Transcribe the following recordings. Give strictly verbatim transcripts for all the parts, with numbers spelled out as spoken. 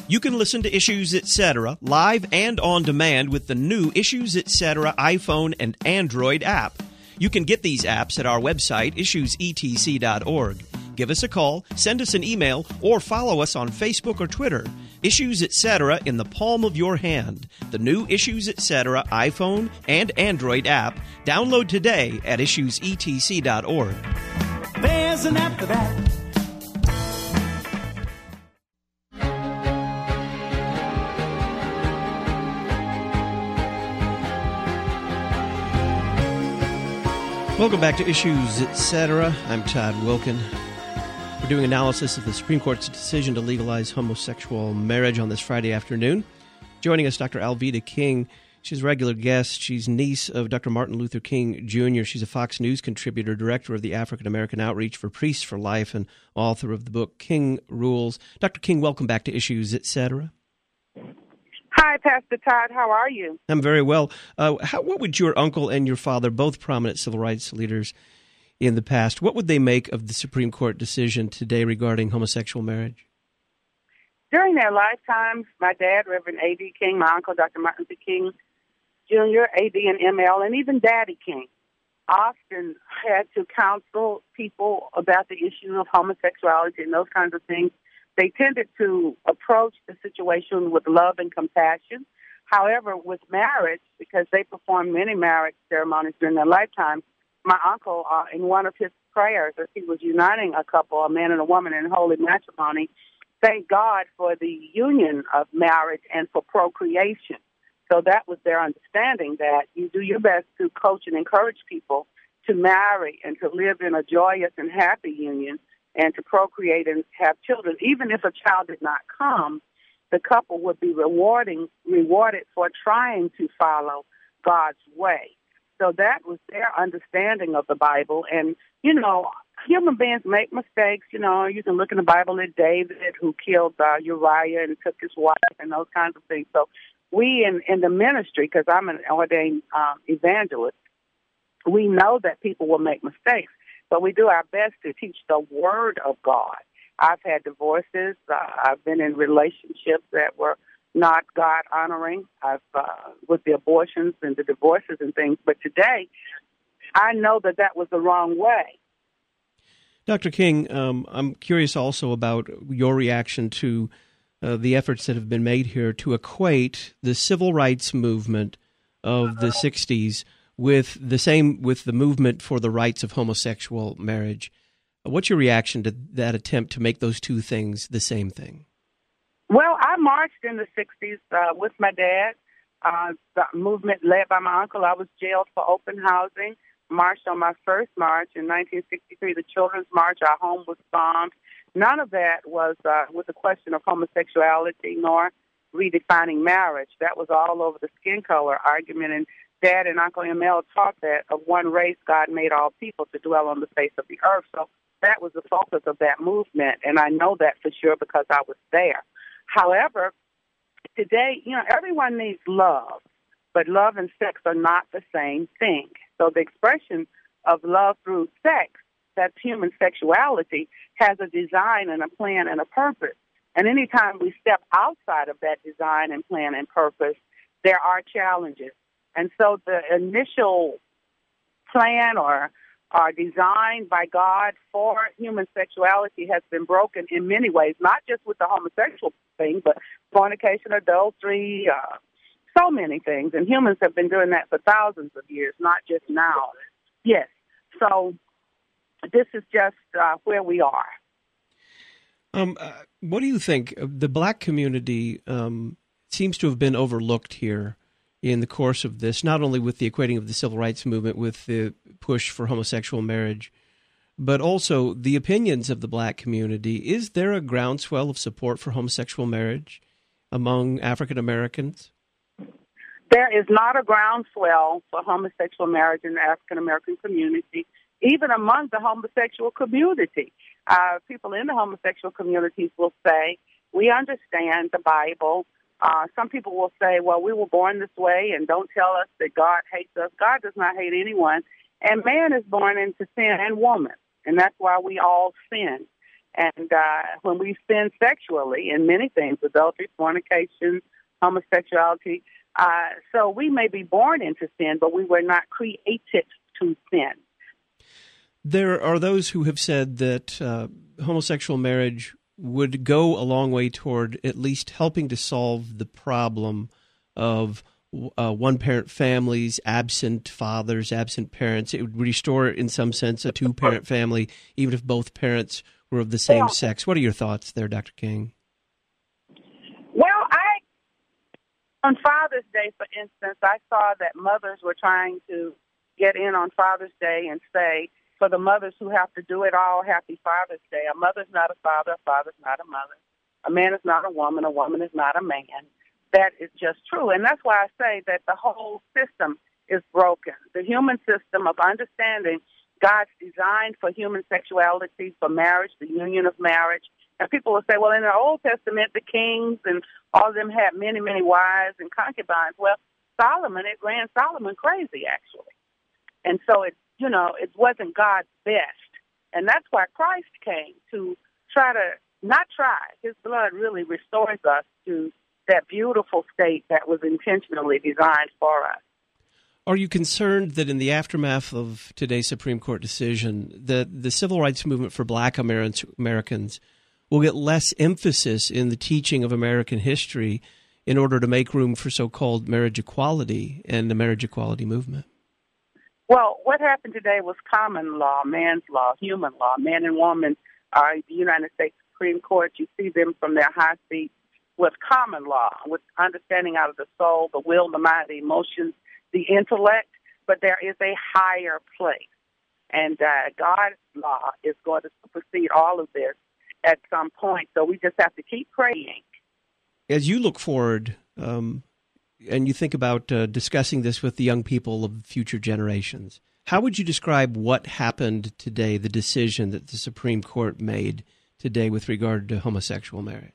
You can listen to Issues Etc. live and on demand with the new Issues Etc. iPhone and Android app. You can get these apps at our website, issues e t c dot org. Give us a call, send us an email, or follow us on Facebook or Twitter. Issues Etc. in the palm of your hand. The new Issues Etc. iPhone and Android app. Download today at issues e t c dot org. There's an app for that. Welcome back to Issues Etc. I'm Todd Wilken. We're doing analysis of the Supreme Court's decision to legalize homosexual marriage on this Friday afternoon. Joining us, Doctor Alveda King. She's a regular guest. She's niece of Doctor Martin Luther King Junior She's a Fox News contributor, director of the African American Outreach for Priests for Life, and author of the book King Rules. Doctor King, welcome back to Issues Etc. Hi, Pastor Todd. How are you? I'm very well. Uh, how, what would your uncle and your father, both prominent civil rights leaders in the past, what would they make of the Supreme Court decision today regarding homosexual marriage? During their lifetimes, my dad, Reverend A D King, my uncle, Doctor Martin Luther King Junior, A D and M L, and even Daddy King often had to counsel people about the issue of homosexuality and those kinds of things. They tended to approach the situation with love and compassion. However, with marriage, because they performed many marriage ceremonies during their lifetime, my uncle, uh, in one of his prayers, as he was uniting a couple, a man and a woman in holy matrimony, thanked God for the union of marriage and for procreation. So that was their understanding, that you do your best to coach and encourage people to marry and to live in a joyous and happy union, and to procreate and have children. Even if a child did not come, the couple would be rewarding, rewarded for trying to follow God's way. So that was their understanding of the Bible. And, you know, human beings make mistakes. You know, you can look in the Bible at David, who killed uh, Uriah and took his wife and those kinds of things. So we in, in the ministry, because I'm an ordained um, evangelist, we know that people will make mistakes. But we do our best to teach the Word of God. I've had divorces. Uh, I've been in relationships that were not God-honoring. I've uh, with the abortions and the divorces and things. But today, I know that that was the wrong way. Doctor King, um, I'm curious also about your reaction to uh, the efforts that have been made here to equate the civil rights movement of the sixties with the same with the movement for the rights of homosexual marriage. What's your reaction to that attempt to make those two things the same thing? Well, I marched in the sixties uh, with my dad. Uh, the movement led by my uncle. I was jailed for open housing. Marched on my first march in nineteen sixty-three, the Children's March. Our home was bombed. None of that was uh, with the question of homosexuality nor redefining marriage. That was all over the skin color argument. And Dad and Uncle M L taught that of one race God made all people to dwell on the face of the earth. So that was the focus of that movement, and I know that for sure because I was there. However, today, you know, everyone needs love, but love and sex are not the same thing. So the expression of love through sex, that's human sexuality, has a design and a plan and a purpose. And anytime we step outside of that design and plan and purpose, there are challenges. And so the initial plan or, or design by God for human sexuality has been broken in many ways, not just with the homosexual thing, but fornication, adultery, uh, so many things. And humans have been doing that for thousands of years, not just now. Yes. So this is just uh, where we are. Um, uh, what do you think? The black community um, seems to have been overlooked here in the course of this, not only with the equating of the civil rights movement with the push for homosexual marriage, but also the opinions of the black community. Is there a groundswell of support for homosexual marriage among African Americans? There is not a groundswell for homosexual marriage in the African American community, even among the homosexual community. Uh, people in the homosexual communities will say, we understand the Bible. Uh, some people will say, well, we were born this way, and don't tell us that God hates us. God does not hate anyone. And man is born into sin and woman, and that's why we all sin. And uh, when we sin sexually in many things, adultery, fornication, homosexuality, uh, so we may be born into sin, but we were not created to sin. There are those who have said that uh, homosexual marriage would go a long way toward at least helping to solve the problem of uh, one-parent families, absent fathers, absent parents. It would restore, in some sense, a two-parent family, even if both parents were of the same Yeah. sex. What are your thoughts there, Doctor King? Well, I on Father's Day, for instance, I saw that mothers were trying to get in on Father's Day and say, for the mothers who have to do it all, happy Father's Day. A mother's not a father, a father's not a mother. A man is not a woman, a woman is not a man. That is just true. And that's why I say that the whole system is broken. The human system of understanding God's design for human sexuality, for marriage, the union of marriage. And people will say, well, in the Old Testament, the kings and all of them had many, many wives and concubines. Well, Solomon, it ran Solomon crazy, actually. And so it, you know, it wasn't God's best. And that's why Christ came, to try to, not try, his blood really restores us to that beautiful state that was intentionally designed for us. Are you concerned that in the aftermath of today's Supreme Court decision, that the civil rights movement for black Americans will get less emphasis in the teaching of American history in order to make room for so-called marriage equality and the marriage equality movement? Well, what happened today was common law, man's law, human law. Man and woman are the United States Supreme Court. You see them from their high seats with common law, with understanding out of the soul, the will, the mind, the emotions, the intellect. But there is a higher place. And uh, God's law is going to supersede all of this at some point. So we just have to keep praying. As you look forward, um, and you think about uh, discussing this with the young people of future generations, how would you describe what happened today, the decision that the Supreme Court made today with regard to homosexual marriage?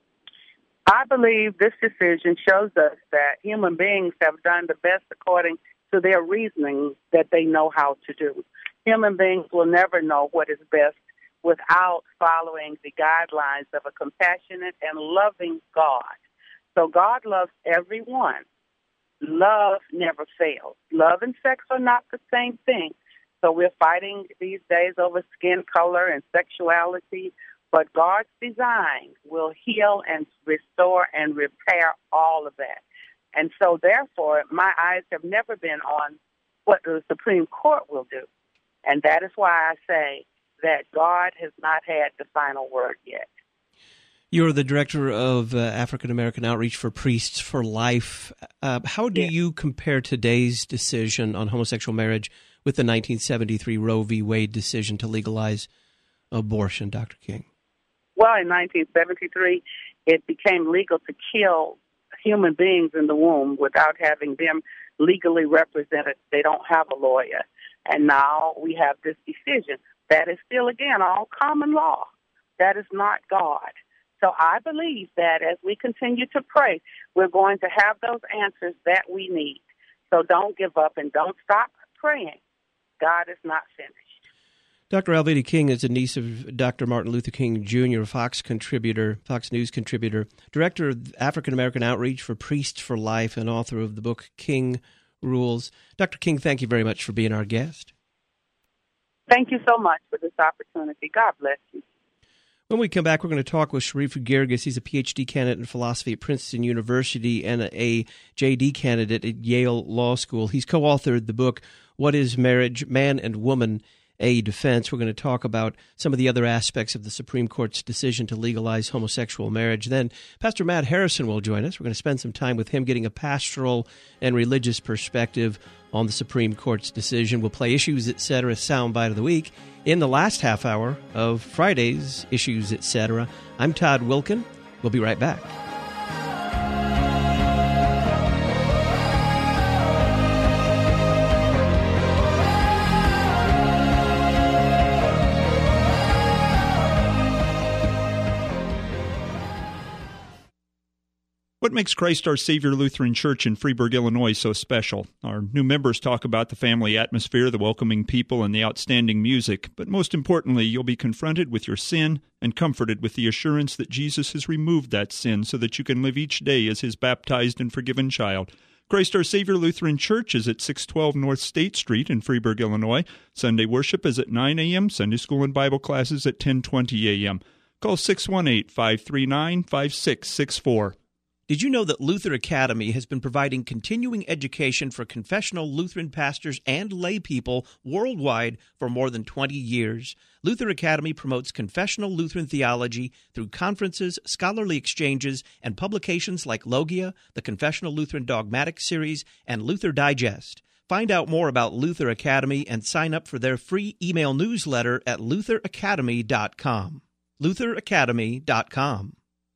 I believe this decision shows us that human beings have done the best according to their reasoning that they know how to do. Human beings will never know what is best without following the guidelines of a compassionate and loving God. So God loves everyone. Love never fails. Love and sex are not the same thing. So we're fighting these days over skin color and sexuality, but God's design will heal and restore and repair all of that. And so therefore, my eyes have never been on what the Supreme Court will do. And that is why I say that God has not had the final word yet. You're the director of uh, African American Outreach for Priests for Life. Uh, how do Yes. you compare today's decision on homosexual marriage with the nineteen seventy-three Roe v. Wade decision to legalize abortion, Doctor King? Well, in nineteen seventy-three, it became legal to kill human beings in the womb without having them legally represented. They don't have a lawyer. And now we have this decision. That is still, again, all common law. That is not God. So I believe that as we continue to pray, we're going to have those answers that we need. So don't give up and don't stop praying. God is not finished. Doctor Alveda King is a niece of Doctor Martin Luther King Junior, Fox contributor, Fox News contributor, director of African American Outreach for Priests for Life, and author of the book King Rules. Doctor King, thank you very much for being our guest. Thank you so much for this opportunity. God bless you. When we come back, we're going to talk with Sharif Girgis. He's a P H D candidate in philosophy at Princeton University and a J D candidate at Yale Law School. He's co-authored the book, What is Marriage? Man and Woman, A Defense. We're going to talk about some of the other aspects of the Supreme Court's decision to legalize homosexual marriage. Then Pastor Matt Harrison will join us. We're going to spend some time with him getting a pastoral and religious perspective on the Supreme Court's decision. We'll play Issues, et cetera, Soundbite of the Week in the last half hour of Friday's Issues, et cetera. I'm Todd Wilkin. We'll be right back. What makes Christ Our Savior Lutheran Church in Freeburg, Illinois so special? Our new members talk about the family atmosphere, the welcoming people, and the outstanding music. But most importantly, you'll be confronted with your sin and comforted with the assurance that Jesus has removed that sin so that you can live each day as His baptized and forgiven child. Christ Our Savior Lutheran Church is at six twelve North State Street in Freeburg, Illinois. Sunday worship is at nine a.m., Sunday school and Bible classes at ten twenty a.m. Call six one eight, five three nine, five six six four. Did you know that Luther Academy has been providing continuing education for confessional Lutheran pastors and lay people worldwide for more than twenty years? Luther Academy promotes confessional Lutheran theology through conferences, scholarly exchanges, and publications like Logia, the Confessional Lutheran Dogmatic Series, and Luther Digest. Find out more about Luther Academy and sign up for their free email newsletter at luther academy dot com. luther academy dot com.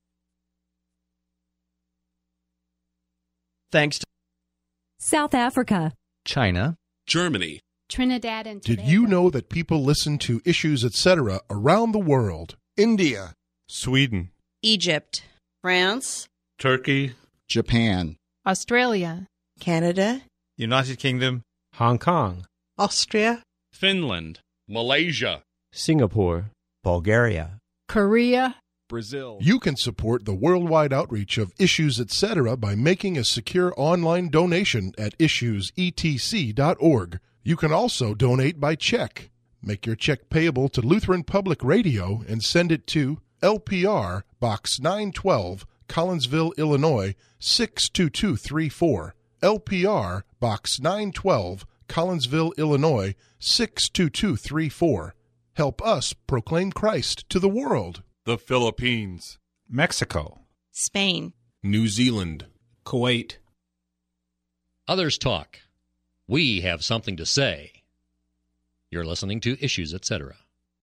Thanks to South Africa, China, Germany, Trinidad and Tobago. Did you know that people listen to Issues, et cetera around the world? India, Sweden, Egypt, France, Turkey, Japan, Australia, Canada, United Kingdom, Hong Kong, Austria, Finland, Malaysia, Singapore, Bulgaria, Korea, Brazil. You can support the worldwide outreach of Issues, et cetera by making a secure online donation at issues e t c dot org. You can also donate by check. Make your check payable to Lutheran Public Radio and send it to L P R Box nine twelve, Collinsville, Illinois six two two three four. L P R Box nine twelve, Collinsville, Illinois six two two three four. Help us proclaim Christ to the world. The Philippines, Mexico, Spain, New Zealand, Kuwait. Others talk. We have something to say. You're listening to Issues, et cetera.